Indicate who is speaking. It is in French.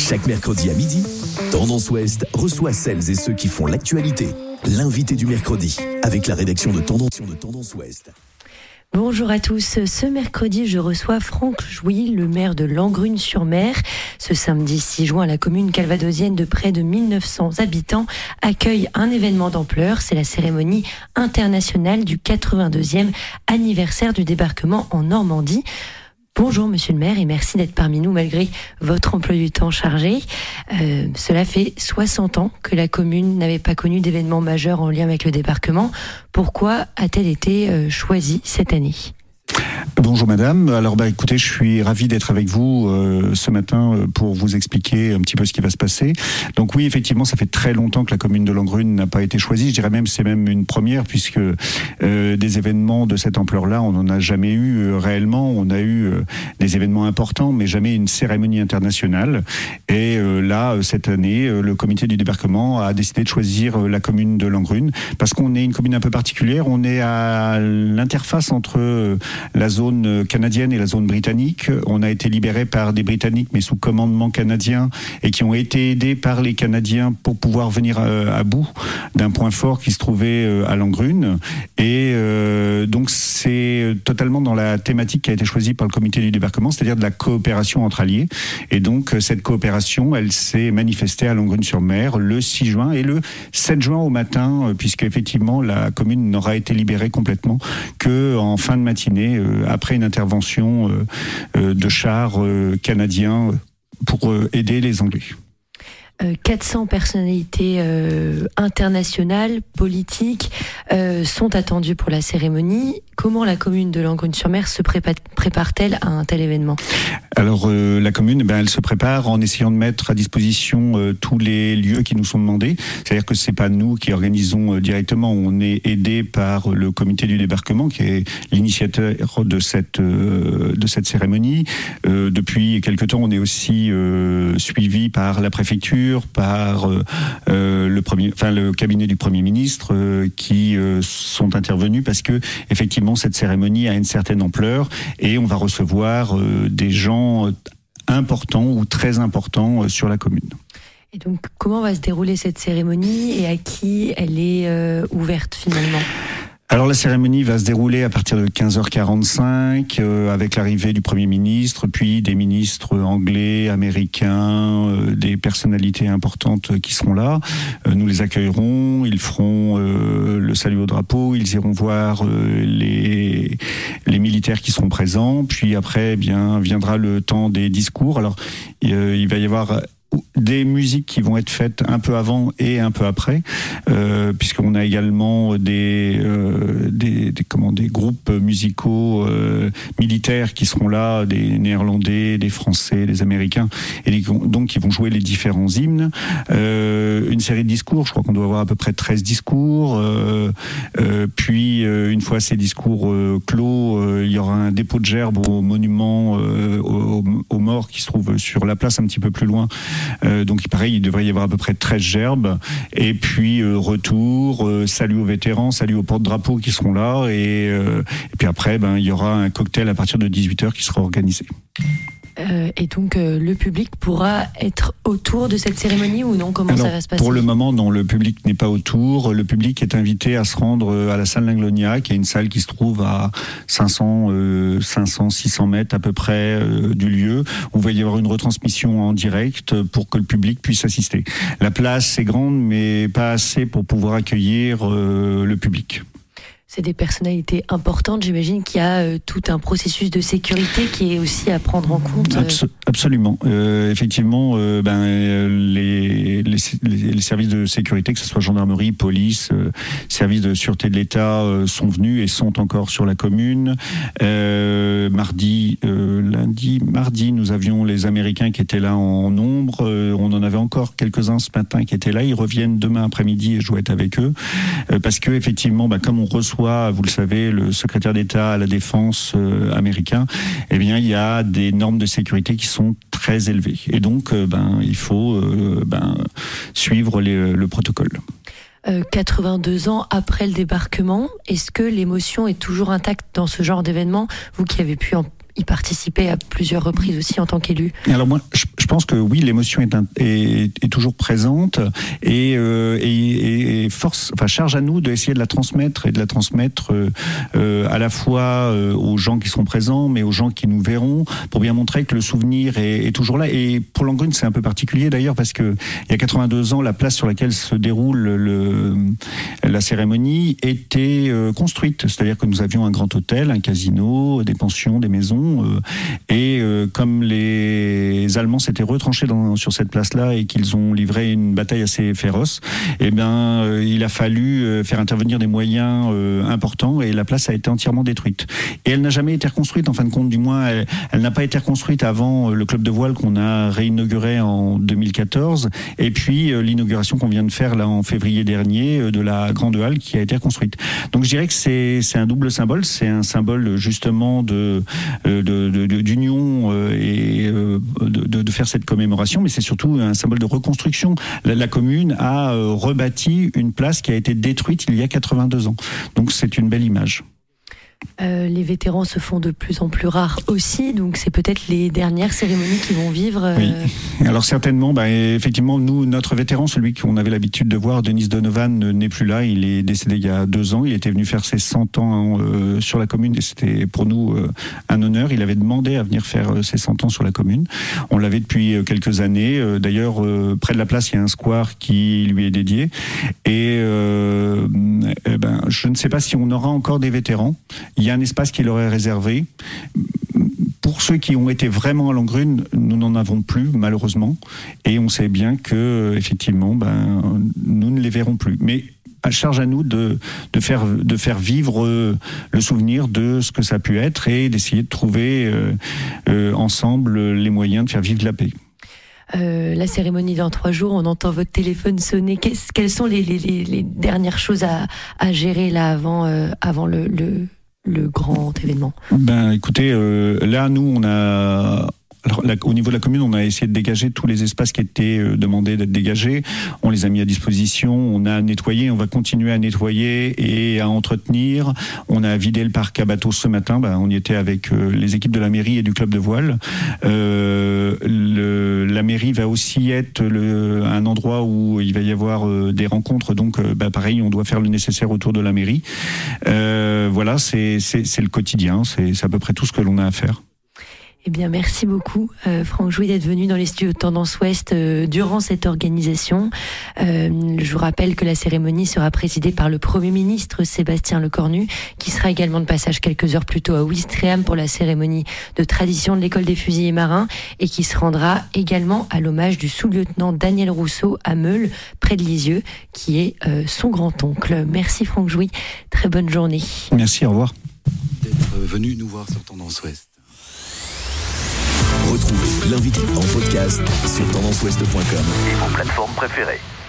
Speaker 1: Chaque mercredi à midi, Tendance Ouest reçoit celles et ceux qui font l'actualité. L'invité du mercredi, avec la rédaction de Tendance Ouest.
Speaker 2: Bonjour à tous. Ce mercredi, je reçois Franck Jouy, le maire de Langrune-sur-Mer. Ce samedi 6 juin, la commune calvadosienne de près de 1900 habitants accueille un événement d'ampleur. C'est la cérémonie internationale du 82e anniversaire du débarquement en Normandie. Bonjour monsieur le maire et merci d'être parmi nous malgré votre emploi du temps chargé. Cela fait 60 ans que la commune n'avait pas connu d'événement majeur en lien avec le débarquement. Pourquoi a-t-elle été choisie cette année ?
Speaker 3: Bonjour madame, alors écoutez, je suis ravi d'être avec vous ce matin pour vous expliquer un petit peu ce qui va se passer. Donc oui, effectivement, ça fait très longtemps que la commune de Langrune n'a pas été choisie. Je dirais même c'est même une première puisque des événements de cette ampleur-là, on n'en a jamais eu réellement. On a eu des événements importants, mais jamais une cérémonie internationale. Et là, cette année, le comité du débarquement a décidé de choisir la commune de Langrune parce qu'on est une commune un peu particulière. On est à l'interface entre la zone canadienne et la zone britannique. On a été libéré par des Britanniques, mais sous commandement canadien, et qui ont été aidés par les Canadiens pour pouvoir venir à bout d'un point fort qui se trouvait à Langrune. Et donc c'est totalement dans la thématique qui a été choisie par le comité du débarquement, c'est-à-dire de la coopération entre alliés. Et donc cette coopération, elle s'est manifestée à Langrune-sur-Mer le 6 juin et le 7 juin au matin, puisque effectivement la commune n'aura été libérée complètement que en fin de matinée, après une intervention de chars canadiens pour aider les Anglais.
Speaker 2: 400 personnalités internationales, politiques sont attendues pour la cérémonie. Comment la commune de Langrune-sur-Mer se prépare-t-elle à un tel événement ?
Speaker 3: Alors la commune, elle se prépare en essayant de mettre à disposition tous les lieux qui nous sont demandés. C'est-à-dire que c'est pas nous qui organisons directement. On est aidé par le comité du débarquement qui est l'initiateur de cette cérémonie. Depuis quelque temps, on est aussi suivi par la préfecture, par le cabinet du Premier ministre qui sont intervenus parce que effectivement cette cérémonie a une certaine ampleur et on va recevoir des gens importants ou très importants sur la commune.
Speaker 2: Et donc comment va se dérouler cette cérémonie et à qui elle est ouverte finalement ?
Speaker 3: Alors la cérémonie va se dérouler à partir de 15h45 avec l'arrivée du Premier ministre, puis des ministres anglais, américains, des personnalités importantes qui seront là. Nous les accueillerons, ils feront le salut au drapeau, ils iront voir les militaires qui seront présents, puis après viendra le temps des discours. Alors il va y avoir des musiques qui vont être faites un peu avant et un peu après, puisqu'on a également des groupes musicaux militaires qui seront là, des Néerlandais, des Français, des Américains, et donc qui vont jouer les différents hymnes. Une série de discours, je crois qu'on doit avoir à peu près 13 discours, puis une fois ces discours clos, il y aura un dépôt de gerbes au monument aux morts qui se trouve sur la place un petit peu plus loin. Donc pareil, il devrait y avoir à peu près 13 gerbes, et puis retour, salut aux vétérans, salut aux porte-drapeaux qui seront là, et puis après il y aura un cocktail à partir de 18h qui sera organisé.
Speaker 2: Et donc le public pourra être autour de cette cérémonie ou non ? Comment ça va se passer ?
Speaker 3: Pour le moment, non, le public n'est pas autour. Le public est invité à se rendre à la salle Linglonia, qui est une salle qui se trouve à 500-600 mètres à peu près du lieu, où il va y avoir une retransmission en direct pour que le public puisse assister. La place est grande, mais pas assez pour pouvoir accueillir le public.
Speaker 2: C'est des personnalités importantes, j'imagine qu'il y a tout un processus de sécurité qui est aussi à prendre en compte.
Speaker 3: Absolument. Effectivement, les services de sécurité, que ce soit gendarmerie, police, services de sûreté de l'État, sont venus et sont encore sur la commune. Mardi, nous avions les Américains qui étaient là en nombre. On en avait encore quelques-uns ce matin qui étaient là. Ils reviennent demain après-midi et je dois être avec eux. Parce que effectivement, comme on reçoit, vous le savez, le secrétaire d'État à la Défense américain, il y a des normes de sécurité qui sont très élevées. Et donc, il faut suivre le protocole.
Speaker 2: 82 ans après le débarquement, est-ce que l'émotion est toujours intacte dans ce genre d'événement ? Vous qui avez pu y participait à plusieurs reprises aussi en tant qu'élu.
Speaker 3: Alors moi, je pense que oui, l'émotion est toujours présente et charge à nous d'essayer de la transmettre à la fois aux gens qui seront présents, mais aux gens qui nous verront, pour bien montrer que le souvenir est toujours là. Et pour Langrune, c'est un peu particulier d'ailleurs, parce que il y a 82 ans, la place sur laquelle se déroule la cérémonie était construite. C'est-à-dire que nous avions un grand hôtel, un casino, des pensions, des maisons. Et comme les Allemands s'étaient retranchés sur cette place-là et qu'ils ont livré une bataille assez féroce, il a fallu faire intervenir des moyens importants et la place a été entièrement détruite. Et elle n'a jamais été reconstruite, en fin de compte, du moins, elle n'a pas été reconstruite avant le club de voile qu'on a réinauguré en 2014 et puis l'inauguration qu'on vient de faire là en février dernier de la grande halle qui a été reconstruite. Donc je dirais que c'est un double symbole, c'est un symbole justement d'union et de faire cette commémoration, mais c'est surtout un symbole de reconstruction. La commune a rebâti une place qui a été détruite il y a 82 ans. Donc c'est une belle image.
Speaker 2: Les vétérans se font de plus en plus rares aussi, donc c'est peut-être les dernières cérémonies qui vont vivre.
Speaker 3: Oui. Alors certainement, effectivement, notre vétéran, celui qu'on avait l'habitude de voir, Denis Donovan, n'est plus là. Il est décédé il y a 2 ans. Il était venu faire ses 100 ans sur la commune et c'était pour nous un honneur. Il avait demandé à venir faire ses 100 ans sur la commune. On l'avait depuis quelques années. D'ailleurs, près de la place, il y a un square qui lui est dédié. Et je ne sais pas si on aura encore des vétérans. Il y a un espace qui leur est réservé. Pour ceux qui ont été vraiment à Langrune, nous n'en avons plus, malheureusement. Et on sait bien que, effectivement, nous ne les verrons plus. Mais à charge à nous de faire vivre le souvenir de ce que ça a pu être et d'essayer de trouver ensemble les moyens de faire vivre la paix.
Speaker 2: La cérémonie dans 3 jours, on entend votre téléphone sonner. Quelles sont les dernières choses à gérer là avant le grand événement?
Speaker 3: Écoutez, là, nous, on a... Alors, au niveau de la commune, on a essayé de dégager tous les espaces qui étaient demandés d'être dégagés. On les a mis à disposition, on a nettoyé, on va continuer à nettoyer et à entretenir. On a vidé le parc à bateaux ce matin. On y était avec les équipes de la mairie et du club de voile. La mairie va aussi être un endroit où il va y avoir des rencontres. Donc, pareil, on doit faire le nécessaire autour de la mairie. Voilà, c'est le quotidien. C'est à peu près tout ce que l'on a à faire.
Speaker 2: Eh bien, merci beaucoup, Franck Jouy, d'être venu dans les studios de Tendance Ouest durant cette organisation. Je vous rappelle que la cérémonie sera présidée par le Premier ministre Sébastien Lecornu, qui sera également de passage quelques heures plus tôt à Ouistreham pour la cérémonie de tradition de l'école des fusiliers marins et qui se rendra également à l'hommage du sous-lieutenant Daniel Rousseau à Meules, près de Lisieux, qui est son grand-oncle. Merci Franck Jouy, très bonne journée.
Speaker 3: Merci, au revoir.
Speaker 1: D'être venu nous voir sur Tendance Ouest. Retrouvez l'invité en podcast sur tendanceouest.com et vos plateformes préférées.